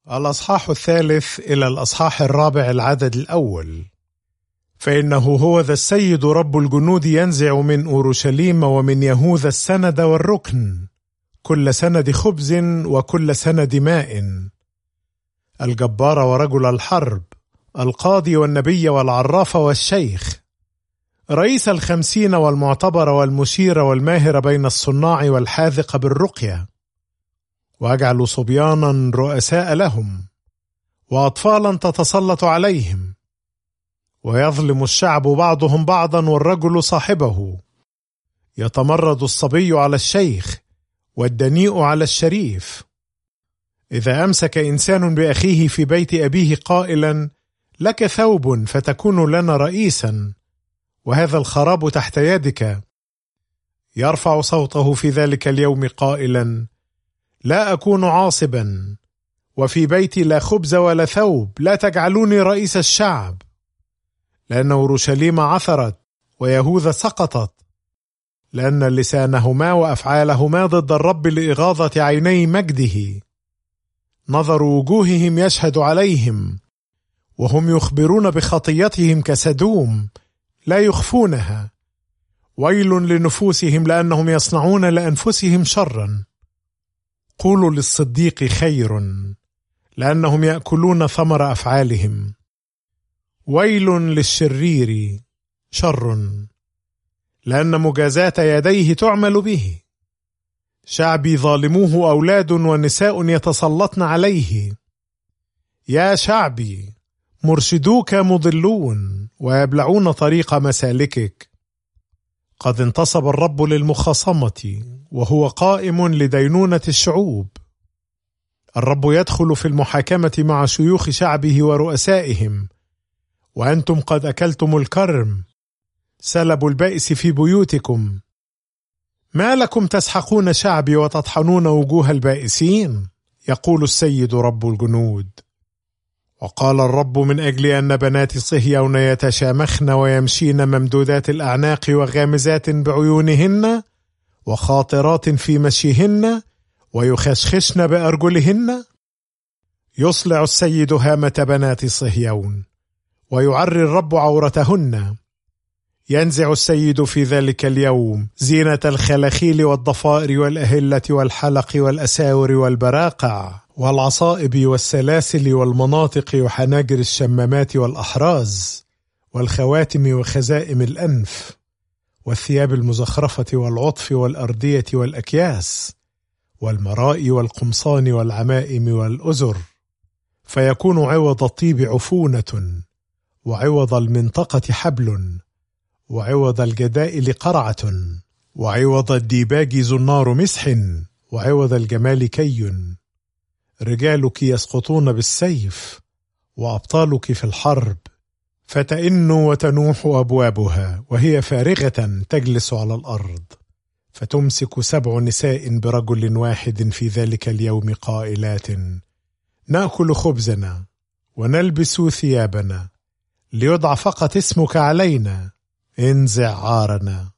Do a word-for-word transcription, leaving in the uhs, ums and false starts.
الأصحاح الثالث إلى الأصحاح الرابع العدد الأول. فإنه هو ذا السيد رب الجنود ينزع من أورشليم ومن يهوذا السند والركن، كل سند خبز وكل سند ماء، الجبار ورجل الحرب، القاضي والنبي والعراف والشيخ، رئيس الخمسين والمعتبر والمشير والماهر بين الصناع والحاذق بالرقية، وأجعل صبيانا رؤساء لهم، وأطفالا تتسلط عليهم، ويظلم الشعب بعضهم بعضا والرجل صاحبه، يتمرد الصبي على الشيخ والدنيء على الشريف. إذا أمسك إنسان بأخيه في بيت أبيه قائلا لك ثوب فتكون لنا رئيسا وهذا الخراب تحت يدك، يرفع صوته في ذلك اليوم قائلا لا أكون عاصبا، وفي بيتي لا خبز ولا ثوب، لا تجعلوني رئيس الشعب، لأن أورشليم عثرت ويهوذا سقطت، لأن لسانهما وأفعالهما ضد الرب لإغاظة عيني مجده. نظر وجوههم يشهد عليهم، وهم يخبرون بخطيتهم كسدوم لا يخفونها. ويل لنفوسهم لأنهم يصنعون لأنفسهم شرا. قولوا للصديق خير لأنهم يأكلون ثمر أفعالهم. ويل للشرير شر لأن مجازاة يديه تعمل به. شعبي ظالموه أولاد ونساء يتسلطن عليه. يا شعبي مرشدوك مضلون ويبلعون طريق مسالكك. قد انتصب الرب للمخاصمة وهو قائم لدينونة الشعوب. الرب يدخل في المحاكمة مع شيوخ شعبه ورؤسائهم، وأنتم قد أكلتم الكرم، سلبوا البائس في بيوتكم. ما لكم تسحقون شعبي وتطحنون وجوه البائسين؟ يقول السيد رب الجنود. وقال الرب من أجل أن بنات صهيون يتشامخن ويمشين ممدودات الأعناق وغامزات بعيونهن وخاطرات في مشيهن ويخشخشن بأرجلهن، يصلع السيد هامة بنات صهيون ويعري الرب عورتهن. ينزع السيد في ذلك اليوم زينة الخلاخيل والضفائر والأهلة والحلق والأساور والبراقع والعصائب والسلاسل والمناطق وحناجر الشمامات والأحراز والخواتم وخزائم الأنف والثياب المزخرفة والعطف والأردية والأكياس والمراء والقمصان والعمائم والأزر، فيكون عوض الطيب عفونة، وعوض المنطقة حبل، وعوض الجدائل قرعة، وعوض الديباج زنار مسح، وعوض الجمال كي. رجالك يسقطون بالسيف وأبطالك في الحرب، فتئن وتنوح أبوابها وهي فارغة تجلس على الأرض. فتمسك سبع نساء برجل واحد في ذلك اليوم قائلات نأكل خبزنا ونلبس ثيابنا، ليدع فقط اسمك علينا، انزع عارنا.